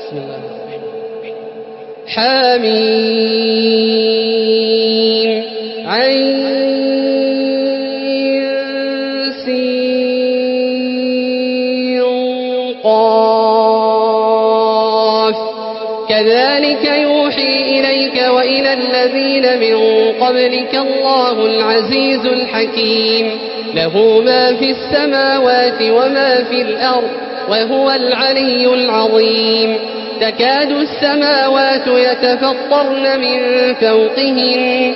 بسم الله الرحمن الرحيم. حميم عين سين قاف كذلك يوحي إليك وإلى الذين من قبلك الله العزيز الحكيم له ما في السماوات وما في الأرض وهو العلي العظيم تكاد السماوات يتفطرن من فوقهن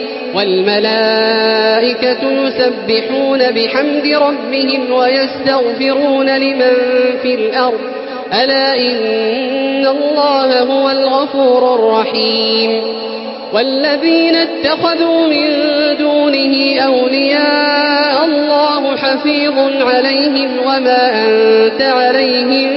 والملائكة يسبحون بحمد ربهم ويستغفرون لمن في الأرض ألا إن الله هو الغفور الرحيم والذين اتخذوا من دونه أولياء الله حفيظ عليهم وما أنت عليهم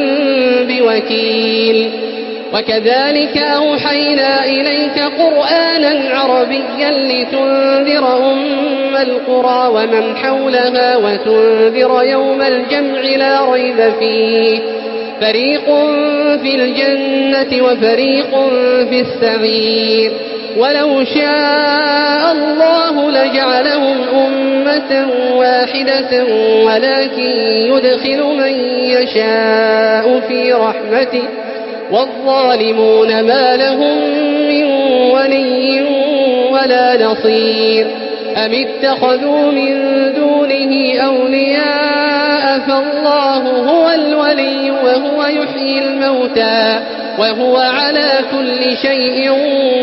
بوكيل وكذلك أوحينا إليك قرآنا عربيا لتنذر أم القرى ومن حولها وتنذر يوم الجمع لا ريب فيه فريق في الجنة وفريق في السعير ولو شاء الله لجعلهم أمة واحدة ولكن يدخل من يشاء في رحمته والظالمون ما لهم من ولي ولا نصير أم اتخذوا من دونه أولياء فالله هو الولي وهو يحيي الموتى وهو على كل شيء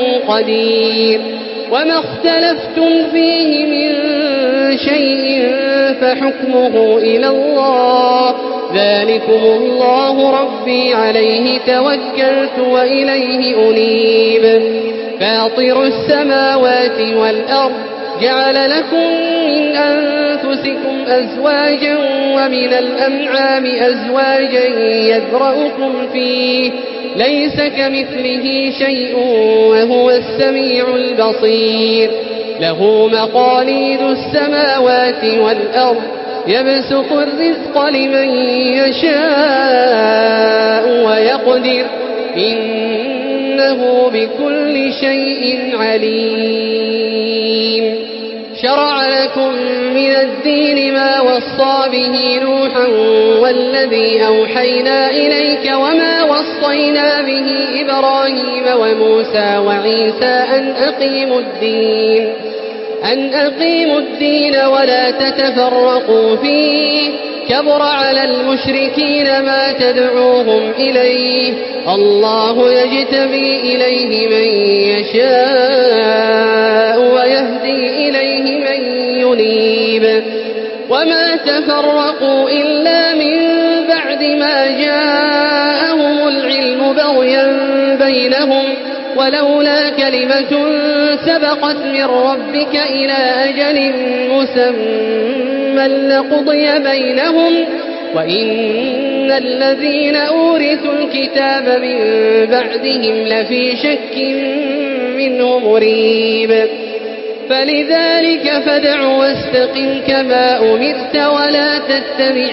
قدير وما اختلفتم فيه من شيء فحكمه إلى الله ذلكم الله ربي عليه توكلت وإليه أنيب فاطر السماوات والأرض جعل لكم من أنفسكم أزواجا ومن الأنعام أزواجا يذرأكم فيه ليس كمثله شيء وهو السميع البصير له مقاليد السماوات والأرض يبسط الرزق لمن يشاء ويقدر إنه بكل شيء عليم شرع لكم من الدين ما وصى به نوحا والذي أوحينا إليك وما وصينا به إبراهيم وموسى وعيسى أن أقيموا الدين ولا تتفرقوا فيه كبر على المشركين ما تدعوهم إليه الله يجتبي إليه من يشاء ويهدي إليه من ينيب وما تفرقوا إلا من بعد ما جاءهم العلم بغيا بينهم ولولا كلمة سبقت من ربك إلى أجل مسمى لقضي بينهم وإن الذين أورثوا الكتاب من بعدهم لفي شك منه مريب فلذلك فادع واستقم كما أمرت ولا تتبع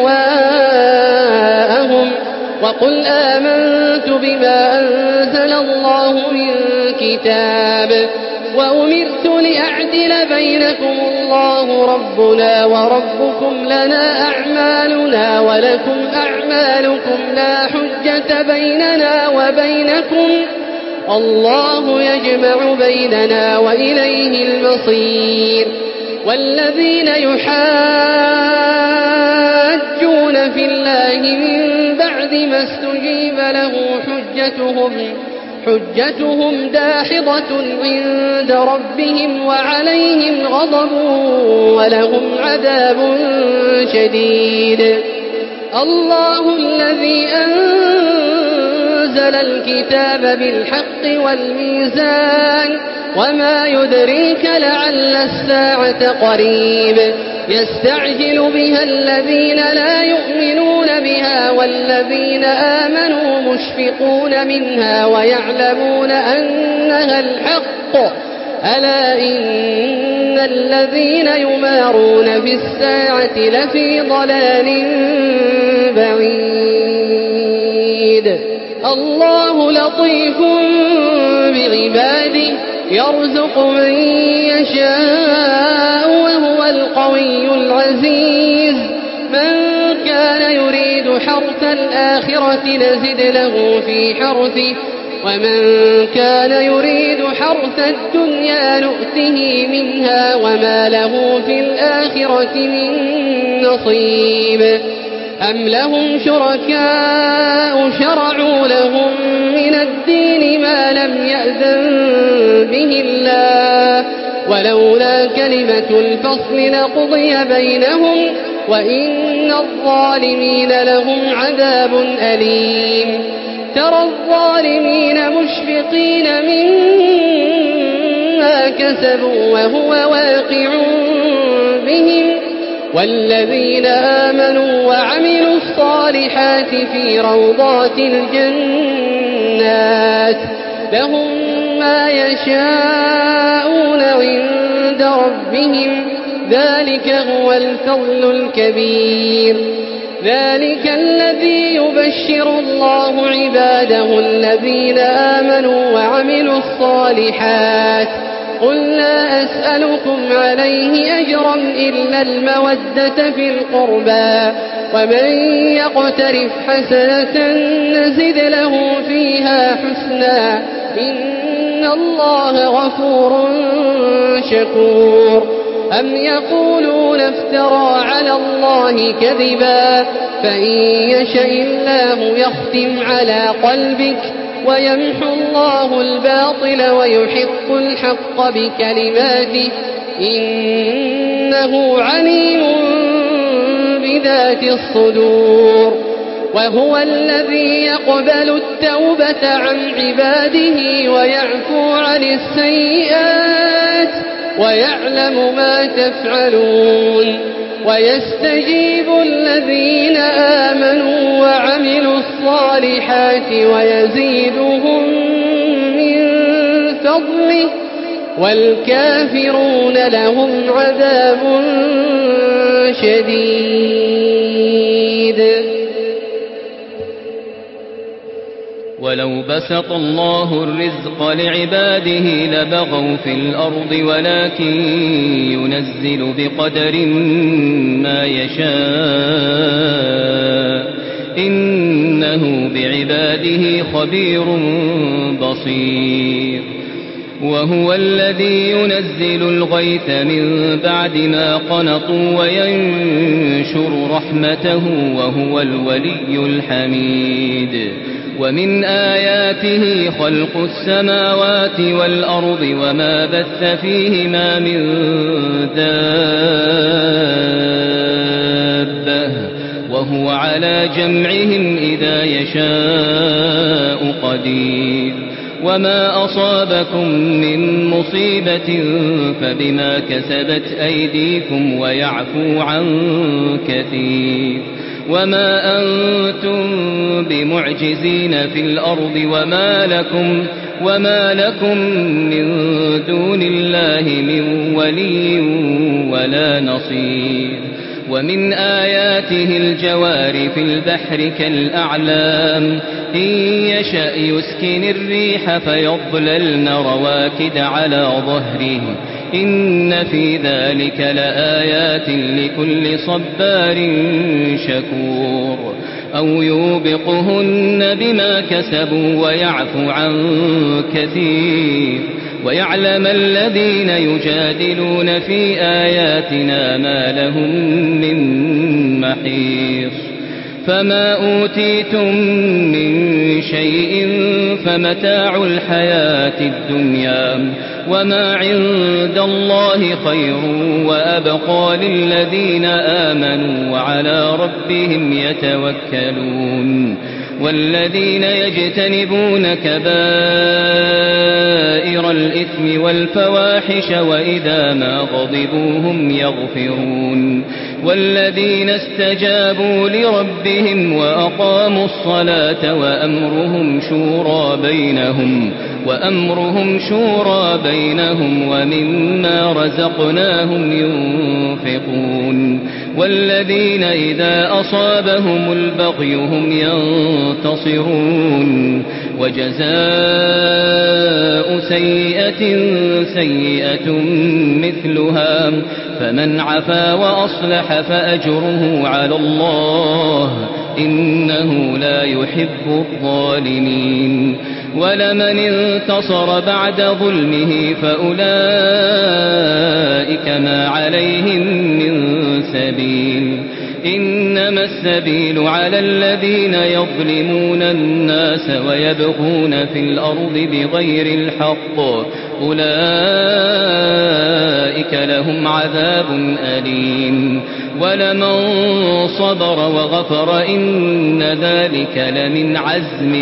أهواءهم وقل آمنت بما أنزل الله من كتاب وأمرت لأعدل بينكم الله ربنا وربكم لنا أعمالنا ولكم أعمالكم لا حجة بيننا وبينكم الله يجمع بيننا وإليه المصير والذين يحاجون في الله من بعد ما استجيب له حجتهم داحضة عند ربهم وعليهم غضب ولهم عذاب شديد الله الذي أنزل الكتاب بالحق والميزان وما يدريك لعل الساعة قريب يستعجل بها الذين لا يؤمنون بها والذين آمنوا مشفقون منها ويعلمون أنها الحق ألا إن الذين يمارون في الساعة لفي ضلال بعيد الله لطيف بعباده يرزق من يشاء وهو القوي العزيز من كان يريد حرث الآخرة نزد له في حرثه ومن كان يريد حرث الدنيا نؤته منها وما له في الآخرة من نصيب أم لهم شركاء شرعوا لهم من الدين ما لم يأذن به الله ولولا كلمة الفصل لقضي بينهم وإن الظالمين لهم عذاب أليم ترى الظالمين مشفقين مما كسبوا وهو واقع بهم والذين آمنوا وعملوا الصالحات في روضات الجنات لهم ما يشاءون عند ربهم ذلك هو الفضل الكبير ذلك الذي يبشر الله عباده الذين آمنوا وعملوا الصالحات قل لا أسألكم عليه أجرا إلا المودة في القربى ومن يقترف حسنة نزد له فيها حسنا إن الله غفور شكور أم يقولون افترى على الله كذبا فإن يشأ الله يختم على قلبك ويمحو الله الباطل ويحق الحق بكلماته إنه عليم بذات الصدور وهو الذي يقبل التوبة عن عباده ويعفو عن السيئات ويعلم ما تفعلون ويستجيب الذين آمنوا وعملوا الصالحات ويزيدهم من فضله والكافرون لهم عذاب شديد ولو بسط الله الرزق لعباده لبغوا في الأرض ولكن ينزل بقدر ما يشاء إنه بعباده خبير بصير وهو الذي ينزل الغيث من بعد ما قنطوا وينشر رحمته وهو الولي الحميد ومن آياته خلق السماوات والأرض وما بث فيهما من دابة وهو على جمعهم إذا يشاء قدير وما أصابكم من مصيبة فبما كسبت أيديكم ويعفو عن كثير وما أنتم بمعجزين في الأرض وما لكم من دون الله من ولي ولا نصير ومن آياته الجوار في البحر كالأعلام إن يشأ يسكن الريح فيظللن رواكد على ظهره إن في ذلك لآيات لكل صبار شكور أو يوبقهن بما كسبوا ويعفو عن كثير ويعلم الذين يجادلون في آياتنا ما لهم من محيص فما أوتيتم من شيء فمتاع الحياة الدنيا وما عند الله خير وأبقى للذين آمنوا وعلى ربهم يتوكلون والذين يجتنبون كبائر الإثم والفواحش وإذا ما غضبوا هم يغفرون والذين استجابوا لربهم وأقاموا الصلاة وأمرهم شورى بينهم ومما رزقناهم ينفقون والذين إذا أصابهم البغي هم ينتصرون وجزاء سيئة سيئة مثلها فمن عفا وأصلح فأجره على الله إنه لا يحب الظالمين ولمن انتصر بعد ظلمه فأولئك ما عليهم من سبيل إنما السبيل على الذين يظلمون الناس ويبغون في الأرض بغير الحق أولئك لهم عذاب أليم ولمن صبر وغفر إن ذلك لمن عزم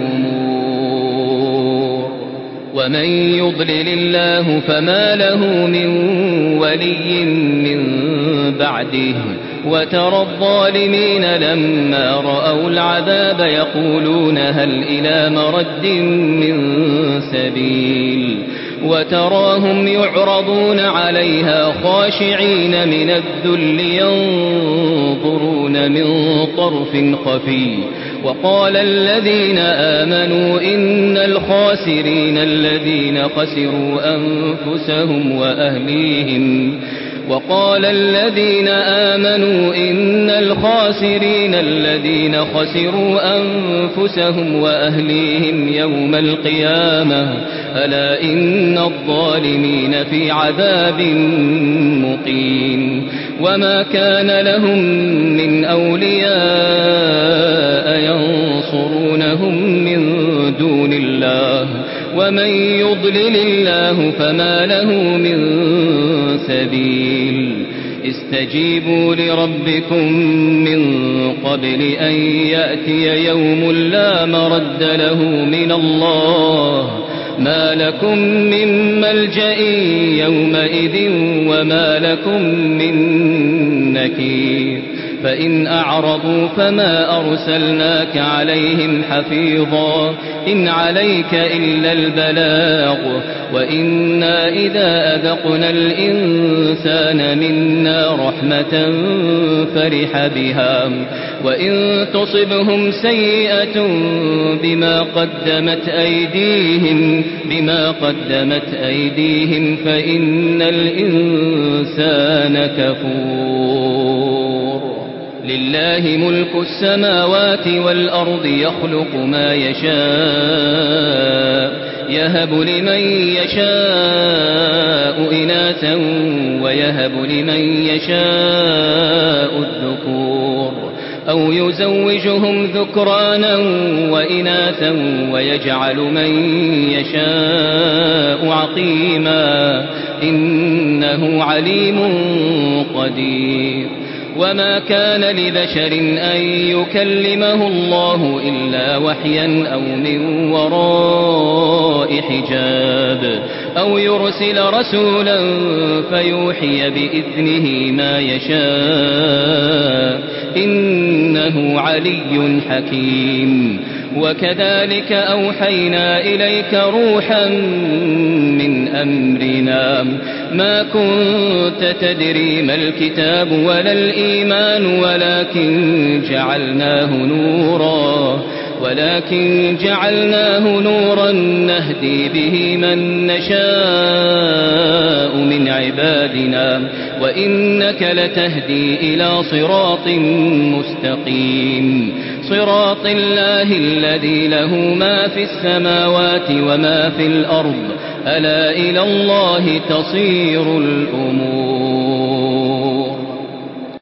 الأمور ومن يضلل الله فما له من ولي من بعده وترى الظالمين لما رأوا العذاب يقولون هل إلى مرد من سبيل وتراهم يعرضون عليها خاشعين من الذل ينظرون من طرف خفي وقال الذين آمنوا إن الخاسرين الذين خسروا أنفسهم وأهليهم وقال الذين آمنوا إن الخاسرين الذين خسروا أنفسهم وأهليهم يوم القيامة ألا إن الظالمين في عذاب مقيم وما كان لهم من أولياء ينصرونهم من دون الله ومن يضلل الله فما له من سبيل استجيبوا لربكم من قبل أن يأتي يوم لا مرد له من الله ما لكم من ملجأ يومئذ وما لكم من نكير فإن أعرضوا فما أرسلناك عليهم حفيظا إن عليك إلا البلاغ وإنا إذا أذقنا الإنسان منا رحمة فرح بها وإن تصبهم سيئة بما قدمت أيديهم فإن الإنسان كفور لله ملك السماوات والأرض يخلق ما يشاء يهب لمن يشاء إناثا ويهب لمن يشاء الذكور أو يزوجهم ذكرانا وإناثا ويجعل من يشاء عقيما إنه عليم قدير وما كان لبشر أن يكلمه الله إلا وحيا أو من وراء حجاب أو يرسل رسولا فيوحي بإذنه ما يشاء إنه علي حكيم وكذلك أوحينا إليك روحا من أمرنا ما كنت تدري ما الكتاب ولا الإيمان ولكن جعلناه نورا نهدي به من نشاء من عبادنا وإنك لتهدي إلى صراط مستقيم صراط الله الذي له ما في السماوات وما في الأرض ألا إلى الله تصير الأمور